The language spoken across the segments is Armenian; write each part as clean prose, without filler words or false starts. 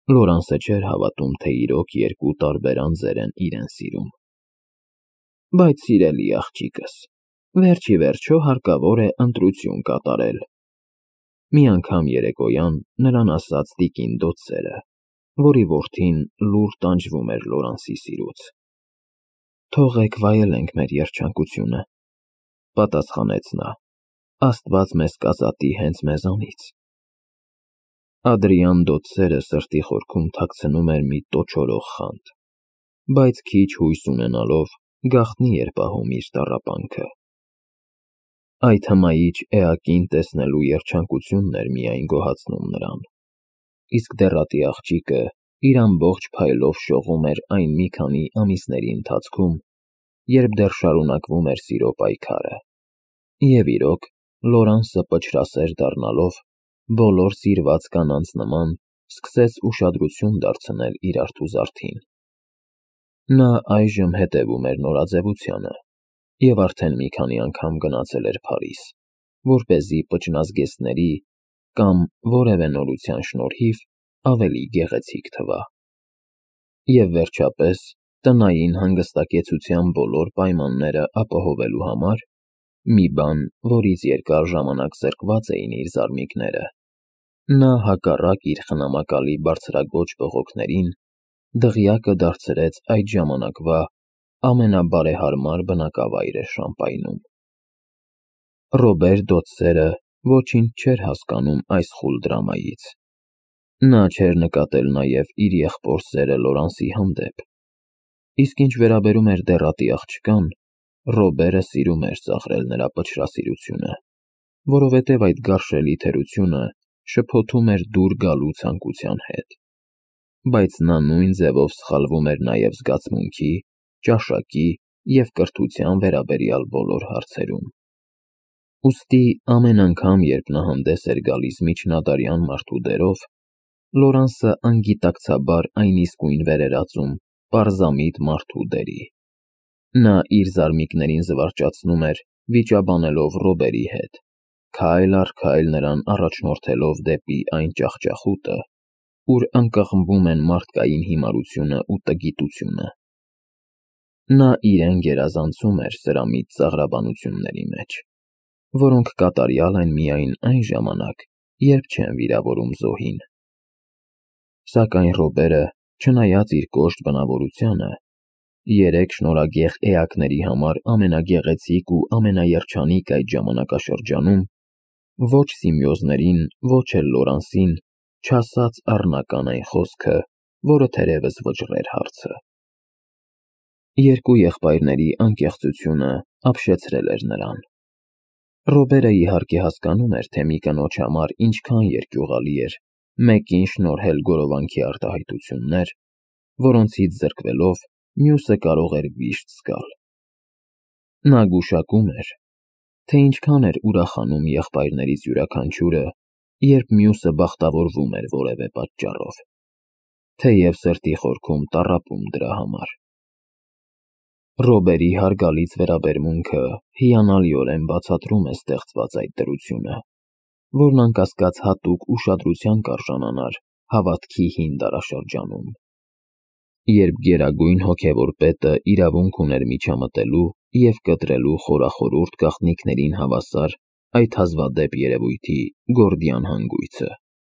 Լորանսը չէր հավատում, թե իրոք երկու տարբեր անձեր են իրեն սիրում։ Բայց սիրելի աղջիկս, վերջ ի վերջո հարկավոր է ընտրություն կատարել։ Մի անգամ երեկոյան նրան ասաց տիկին Դոթսերը, որի որդին լուռ տանջվում էր Լորանսի սիրուց։ Թողեք վայելենք մեր երջանկությունը, պատասխանեց նա, Աստված մեզ կազատի հենց մեզանից։ Ադրիան Դոթսերը սրտի խորքում թաքցնում էր մի տոչորող խանդ, բայց քիչ հույս ունենալով գաղտնի էր պահում իր տառապանքը։ Այդ հմայիչ էակին տեսնելու երջանկությունն էր միայն գոհացնում նրան, իսկ դեռատի աղջիկը իր ամբողջ փայլով շողում էր այն մի քանի ամիսների ընթացքում, երբ դեռ շարունակվում էր սիրո պայքարը։ Եվ իրոք, Լորանսը պչրասեր դառնալով, բոլոր սիրված կանանց նման սկսեց ուշադրություն դարձնել իր արթուզարդին։ Նա այժմ հետևում էր նորաձևությանը և արդեն մի քանի անգամ գնացել էր Փարիզ, որպեսզի պճնազգեստների կամ որևէ նորության շնորհիվ ավելի գեղեցիկ թվա։ Եվ վերջապես, տնային հանգստակեցության բոլոր պայմանները ապահովելու համար, մի բան, որից երկար ժամանակ զրկված էին իր զարմիկները, նա հակառակ իր խնամակալի բարձրաձոչ բողոքներին, դղյակը դարձրեց այդ ժամանակվա ամենաբարեհարմար բնակավայրը Շամպայնում։ Ռոբեր Դոթսերը ոչինչ չէր հասկանում այս խուլ դրամայից։ Նա չէր նկատել նաև իր եղբոր սերը Լորանսի հանդեպ։ Իսկ ինչ վերաբերում էր դեռատի աղջկան, Ռոբերը սիրում էր ծաղրել նրա պչրասիրությունը, որովհետև այդ գարշելի թերությունը շփոթում էր դուր գալու ցանկության հետ։ Բայց նա նույն ձևով սխալվում էր նաև զգացմունքի, ճաշակի և կրթության վերաբերյալ բոլոր հարցերում։ Ուստի ամեն անգամ, երբ նա հանդես էր գալիս միջնադարյան մարդու դերով, Լորանսը անգիտակցաբար այն իսկույն վեր էր ածում պարզամիտ մարդու դերի։ Նա իր զարմիկներին զվարճացնում էր, վիճաբանելով Ռոբերի հետ, քայլ առ քայլ նրան առաջնորդելով դեպի այն ճախճախուտը, ուր ընկղմվում են մարդկային հիմարությունն ու տգիտությունը։ Նա իրեն գերազանցում էր սրամիտ ծաղրաբանությունների մեջ, որոնք կատարյալ են միայն այն ժամանակ, երբ չեն վիրավորում զոհին։ Սակայն Ռոբերը, չնայած իր կոշտ բնավորությանը, երեք շնորհագեղ էակների համար ամենագեղեցիկ ու ամենաերջանիկ այդ ժամանակաշրջանում, ոչ Սիմեոզներին, ոչ էլ Լորանսին չասաց առնական այն խոսքը, որը թերևս վճռեր հարցը։ Երկու եղբայրների անկեղծությունը ապշեցրել էր նրան։ Ռոբերը իհարկե հասկանում էր, թե մի կնոջ համար ինչքան երկյուղալի էր մեկին շնորհել գորովանքի արտահայտություններ, որոնցից զրկվելով մյուսը կարող էր վիշտ զգալ։ Նա գուշակում էր, թե ինչքան էր ուրախանում եղբայրներից յուրաքանչյուրը, երբ մյուսը բախտավորվում էր որևէ պատճառով, թեև սրտի խորքում տառապում դրա համար։ Ռոբերի հարգալից վերաբերմունքը հիանալիորեն բացատրում է ստեղծված այդ դրությունը, որն անկասկած հատուկ ուշադրության կարժանանար հավատքի հին դարաշրջանում։ Երբ գերագույն հոգևոր պետը իրավունք ուներ միջամտելու և կտրելու խորախորհուրդ գաղտնիքներին հավասար այդ հազվադեպ երևույթի Գորդիան հանգույցը։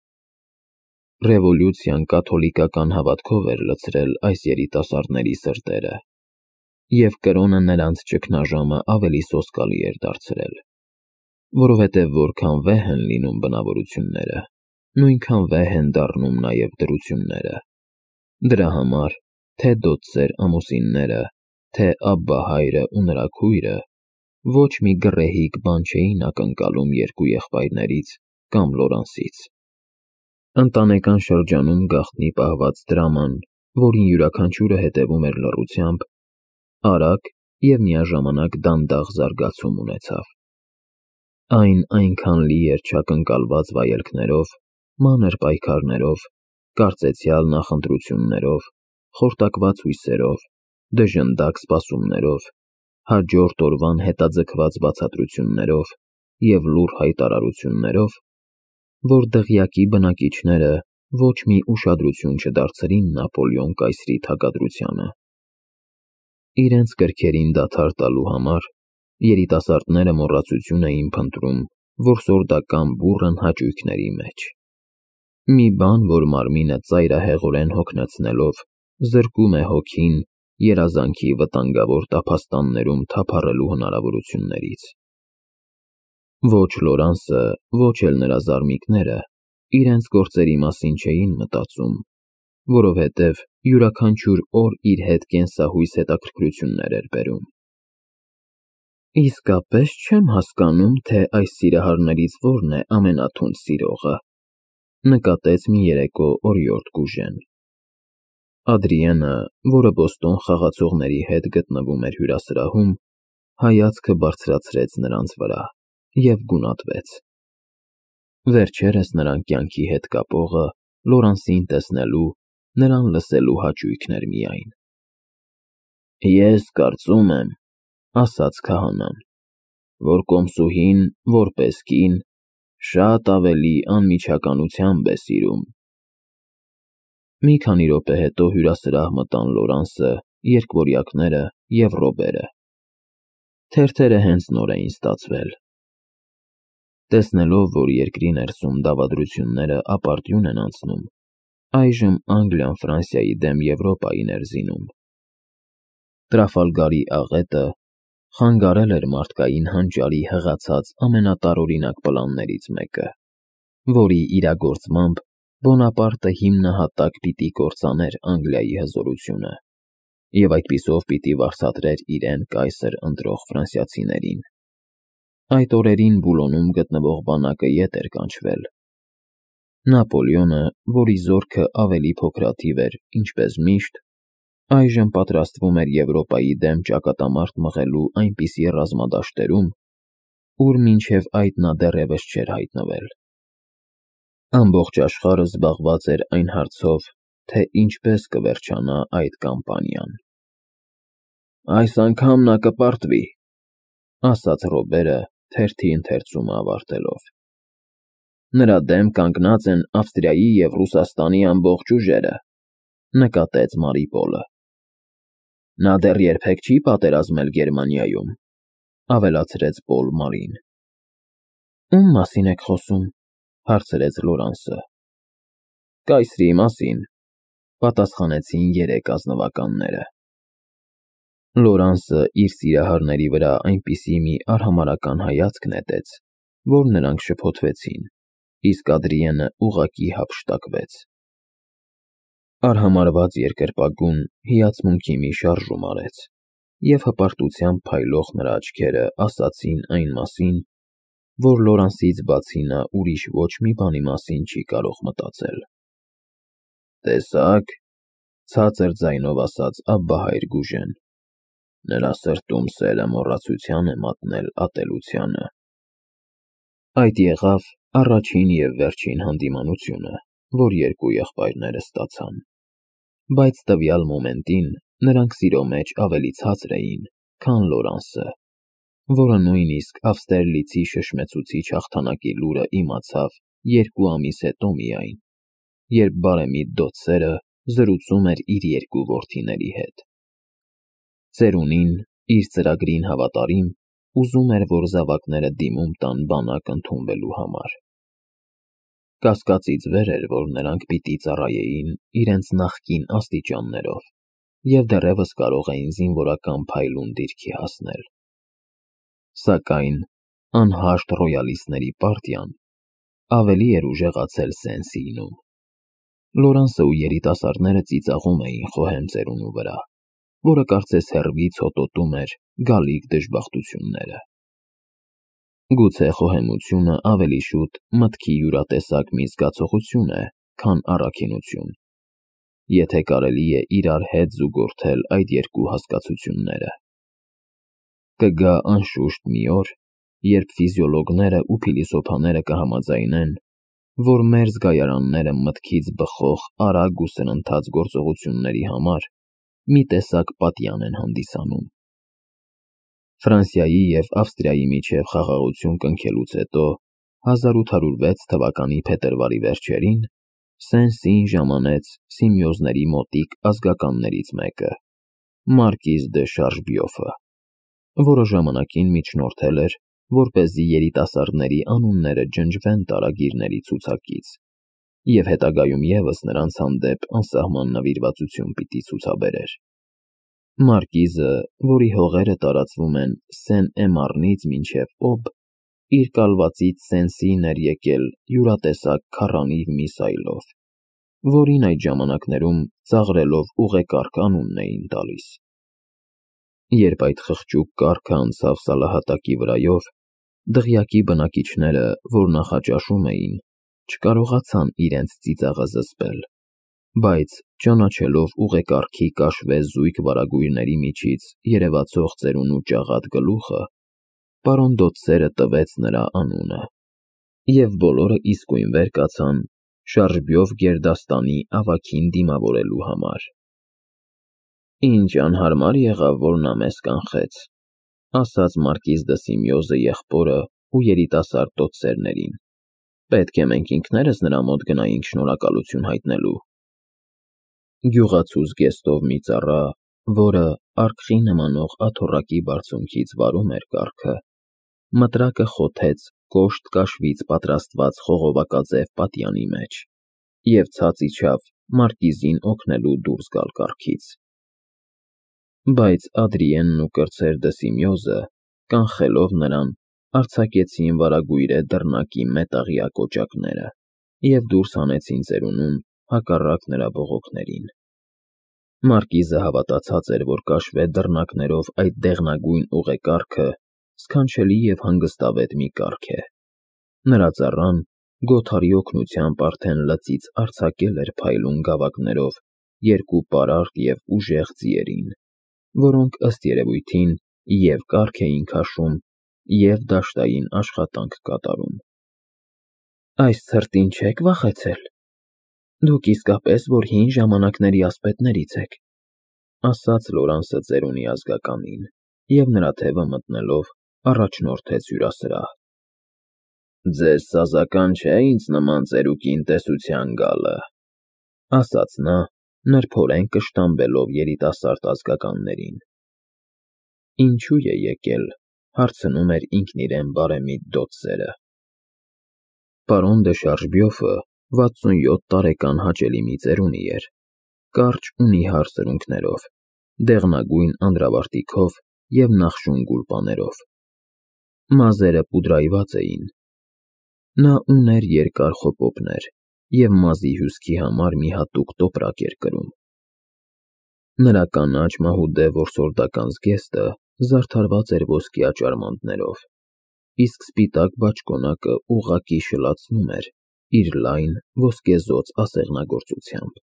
Ռևոլյուցիան կաթոլիկական հավատքով էր լցրել այս երիտասարդների սրտերը, և կրոնը նրանց ճգնաժամը ավելի սոսկալի էր դարձրել, որովհետև որքան վեհ են լինում բնավորությունները, նույնքան վեհ են դառնում նաև դրությունները։ Դրա համար, թե Դոթսեր ամուսինները, թե Աբբա հայրը ու նրա քույրը ոչ մի գռեհիկ բան չէին ակնկալում երկու եղբայրներից կամ Լորանսից։ Ընտանեկան շրջանում գաղտնի պահված դրաման, որին յուրաքանչյուրը հետևում էր լռությամբ, արագ և միաժամանակ դանդաղ զարգացում ունեցավ։ Այն այնքան լի էր չակնկալված վայելքներով, մանր պայքարներով, կարծեցյալ նախընտրություններով, խորտակված հույսերով, դժնդակ սպասումներով, հաջորդ օրվան հետաձգված բացատրություններով և լուռ հայտարարություններով, որ դղյակի բնակիչները ոչ մի ուշադրություն չդարձրին Նապոլեոն կայսրի թագադրությանը։ Իրենց կրքերին դադար տալու համար երիտասարդները մոռացություն էին փնտրում որսորդական բուռն հաճույքների մեջ։ Մի բան, որ մարմինը ծայրահեղորեն հոգնեցնելով զրկում է հոգին երազանքի վտանգավոր տափաստաններում թափառելու հնարավորություններից։ Ոչ Լորանսը, ոչ էլ նրա զարմիկները իրենց գործերի մասին չէին մտածում, որովհետև յուրաքանչյուր օր իր հետ կենսահույս հետաքրքրություններ էր բերում։ Իսկապես չեմ հասկանում, թե այս սիրահարներից որն է ամենաթունդ սիրողը, նկատեց մի երեկո օրիորդ Գուժեն։ Ադրիենը, որը Բոստոն խաղացողների հետ գտնվում էր հյուրասրահում, հայացքը բարձրացրեց նրանց վրա և գունատվեց։ Վերջերս նրան կյանքի հետ կապողը Լորանսին տեսնելու, նրան լսելու հաճույքն էր միայն։ Ես կարծում եմ, ասաց քահանան, որ կոմսուհին, որպես կին, շատ ավելի անմիջականությամբ է սիրում։ Մի քանի րոպե հետո հյուրասրահ մտան Լորանսը, երկվորյակները և Ռոբերը։ Թերթերը հենց նոր էին ստացվել։ Տեսնելով, որ երկրի ներսում դավադրությունները ապարդյուն են անցնում, այժմ Անգլիան Ֆրանսիայի դեմ Եվրոպային էր զինում։ Տրաֆալգարի աղետը խանգարել էր մարդկային հանճարի հղացած ամենատարօրինակ պլաններից մեկը, որի իրագործմամբ Բոնապարտը հիմնահատակ պիտի կործաներ Անգլիայի հզորությունը և այդպիսով պիտի վարձատրեր իրեն կայսր ընտրող ֆրանսիացիներին։ Այդ օրերին Բուլոնում գտնվող բանակը ետ էր կանչվել։ Նապոլեոնը, որի զորքը ավելի փոքրաթիվ էր, ինչպես միշտ, այժմ պատրաստվում էր Եվրոպայի դեմ ճակատամարտ մղելու այնպիսի ռազմադաշտերում, ուր մինչև այդ նա դեռևս չէր հայտնվել։ Ամբողջ աշխարհը զբաղված էր այն հարցով, թե ինչպես կվերջանա այդ կամպանիան։ Այս անգամ նա կպարտվի, ասաց Ռոբերը, թերթի ընթերցումը ավարտելով։ Նրա դեմ կանգնած են Ավստրիայի և Ռուսաստանի ամբողջ ուժերը, նկատեց Մարիպոլը։ Նա դեռ երբեք չի պատերազմել Գերմանիայում, ավելացրեց Պոլ Մարին։ Ում մասին եք խոսում, հարցրեց Լորանսը։ Կայսրի մասին, պատասխանեցին երեք ազնվականները։ Լորանսը իր սիրահարների վրա այնպիսի մի արհամարհական հայացք նետեց, որ նրանք շփոթվեցին, իսկ Ադրիենը ուղղակի հափշտակվեց։ Արհամարհված երկրպագուն հիացմունքի մի շարժում արեց, և հպարտությամբ փայլող նրա աչքերը ասացին այն մասին, որ Լորանսից բացի նա ուրիշ ոչ մի բանի մասին չի կարող մտածել։ Տեսա՞ք, ցածր ձայնով ասաց Աբբահայր Գուժեն, նրա սրտում սերը մոռացության է մատնել ատելությանը։ Այդ եղավ առաջին և վերջին հանդիմանությունը, որ երկու եղբայրները ստացան, բայց տվյալ մոմենտին նրանք սիրո մեջ ավելի ցածր էին, քան Լորանսը, որը նույնիսկ Ավստերլիցի շշմեցուցիչ հաղթանակի լուրը իմացավ 2 ամիս հետո միայն, երբ բարեմիտ Դոցերը զրուցում էր իր երկու որդիների հետ։ Ծերունին, իր ծրագրին հավատարիմ, ուզում էր, որ զավակները դիմում տան բանակ ընդունվելու համար։ Կասկածից վեր էր, որ նրանք պիտի ծառայեին իրենց նախկին աստիճաններով և դեռևս կարող էին զինվորական փայլուն դիրքի հասնել։ Սակայն անհաշտ ռոյալիստների պարտիան ավելի էր ուժեղացել Սեն-Սինում։ Լորանսը ու երիտասարդները ծիծաղում էին խոհեմ ծերունու վրա, որը կարծես հեռվից հոտոտում էր գալիք դժբախտությունները։ Գուցե խոհեմությունը ավելի շուտ մտքի յուրատեսակ մի զգացողություն է, քան առաքինություն, եթե կարելի է իրար հետ զուգորդել այդ երկու հասկացությունները։ Կգա անշուշտ մի օր, երբ ֆիզիոլոգները ու փիլիսոփաները կհամաձայնեն, որ մեր զգայարանները մտքից բխող արագ ու սրընթաց գործողությունների համար մի տեսակ պատյան են հանդիսանում։ Ֆրանսիայի և Ավստրիայի միջև խաղաղություն կնքելուց հետո 1806 թվականի փետրվարի վերջերին Սենսին ժամանեց Սիմեոզների մոտիկ ազգականներից մեկը, Մարկիզ դե Շարժբյոֆը, որը ժամանակին միջնորդել էր, որպեսզի երիտասարդների անունները ջնջվեն տարագիրների ցուցակից, և հետագայում ևս նրանց հանդեպ անսահման նվիրվածություն պիտի ցուցաբերեր։ Մարկիզը, որի հողերը տարածվում են Սեն-Էմառնից մինչև Օբ, իր կալվածից Սենսին էր եկել յուրատեսակ քառանիվ մի սայլով, որին այդ ժամանակներում ծաղրելով ուղեկարգ անունն էին տալիս։ Երբ այդ խղճուկ կառքը անցավ սալահատակի վրայով, դղյակի բնակիչները, որ նախաճաշում էին, չկարողացան իրենց ծիծաղը զսպել, բայց ճանաչելով ուղեկարգի կաշվե զույգ վարագույրների միջից երևացող ծերունու ճաղատ գլուխը, պարոն Դոթսերը տվեց նրա անունը, և բոլորը իսկույն վեր կացան Շարժբյոֆ գերդաստանի ավագին դիմավորելու համար։ «Ինչ անհարմար եղավ, որ նա մեզ կանխեց», ասաց Մարկիզ դը Սիմեոզը եղբորը ու երիտասարդ Դոթսերներին։ «Պետք է մենք ինքներս նրա մոտ գնայինք շնորհակալություն հայտնելու»։ Գյուղացու զգեստով մի ծառա, որը արկղի նմանող աթոռակի բարձունքից վարում էր կառքը, մտրակը խոթեց կոշտ կաշվից պատրաստված խողովակաձև պատյանի մեջ և ցած իջավ Մարկիզին օգնելու դուրս գալ կառքից։ Բայց Ադրիենն ու կրտսեր դը Սիմեոզը, կանխելով նրան, արձակեցին վարագույրե դռնակի մետաղյա կոճակները և դուրս հանեցին ծերունուն հակառակ նրա բողոքներին։ Մարկիզը հավատացած էր, որ կաշվե դռնակներով այդ դեղնագույն ուղեկարգը սքանչելի և հանգստավետ մի կառք է։ Նրա ծառան Գոթարի օգնությամբ արդեն լծից արձակել էր փայլուն գավակներով երկու պարարտ և ուժեղ ձիերին, որոնք ըստ երևույթին և կառք էին քաշում, և դաշտային աշխատանք կատարում։ «Այս ցրտին չե՞ք վախեցել։ Դուք իսկապես որ հին ժամանակների ասպետներից եք», ասաց Լորանսը ծերունի ազգականին, և նրա թևը մտնելով առաջնորդեց հյուրասրահ։ «Ձեզ սազական չէ ինձ նման ծերուկին տեսության գալը», ասաց նա, նրբորեն կշտամբելով երիտասարդ ազգականներին։ «Ինչու է եկել», հարցնում էր ինքն իրեն բարեմիտ Դոթսերը։ Պարոն դե Շարժբյոֆը 67 տարեկան հաճելի մի ծերունի էր, կարճ ու նիհար սրունքներով, դեղնագույն անդրավարտիքով և նախշուն գուլպաներով։ Մազերը պուդրայված էին։ Նա ուներ երկար խոպոպներ և մազի հյուսքի համար մի հատուկ տոպրակ էր կրում։ Նրա կանաչ մահուդե որսորդական զգեստը զարդարված էր ոսկյա ճարմանտներով, իսկ սպիտակ բաճկոնակը ուղղակի շլացնում էր իր լայն, ոսկեզօծ ասեղնագործությամբ։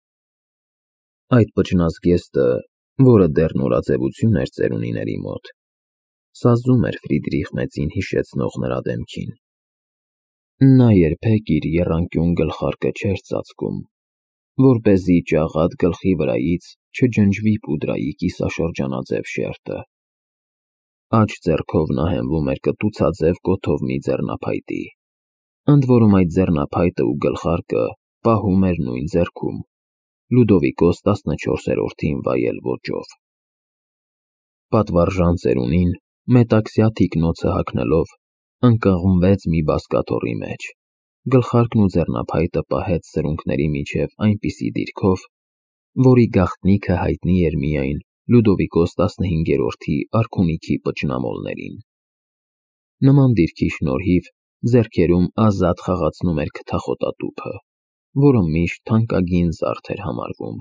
Այդ պճնազգեստը, որը դեռ նորաձևություն էր ծերունիների մոտ, սազում էր Ֆրիդրիխ Մեծին հիշեցնող նրա դեմքին։ Նա երբեք իր եռանկյուն գլխարկը չէր ծածկում, որպեսզի ճաղատ գլխի վրայից չջնջվի պուդրայի կիսաշրջանաձև շերտը։ Աջ ձեռքով նա հենվում էր կտուցաձև կոթով մի ձեռնափայտի, ընդ որում այդ ձեռնափայտը ու գլխարկը պահում էր նույն ձեռքում, Լյուդովիկոս 14-րդին վայել ոճով։ Պատվարժան ծերունին, մետաքսյա թիկնոցը հագնելով, ընկղմվեց մի բազկաթոռի մեջ, գլխարկն ու ձեռնափայտը պահեց սրունքների միջև այնպիսի դիրքով, որի գաղտնիքը հայտնի էր միայն Լյուդովիկոս 15-րդի արքունիքի պճնամոլներին։ Նման դիրքի շնորհիվ ձեռքերում ազատ խաղացնում էր քթախոտատուփը, որը միշտ թանկագին զարդ էր համարվում։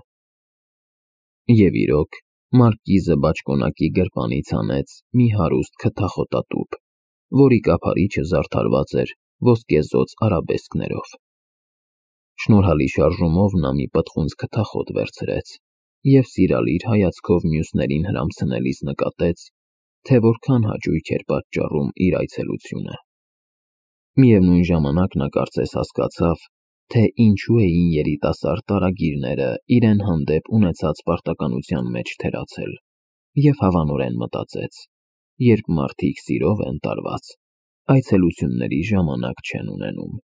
Եվ իրոք, Մարկիզը բաճկոնակի գրպանից հանեց մի հարուստ քթախոտատուփ, որի կափարիչը զարդարված էր ոսկեզօծ արաբեսկներով։ Շնորհալի շարժումով նա մի պտղունց քթախոտ վերցրեց և սիրալիր հայացքով մյուսներին հրամցնելիս նկատեց, թե որքան հաճույք էր պատճառում իր այցելությունը։ Միևնույն ժամանակ նա կարծես հասկացավ, թե ինչու էին երիտասարդ տարագիրները իրեն հանդեպ ունեցած պարտականության մեջ թերացել, և հավանորեն մտածեց. երբ մարդիկ սիրով են տարված, այցելությունների ժամանակ չեն ունենում։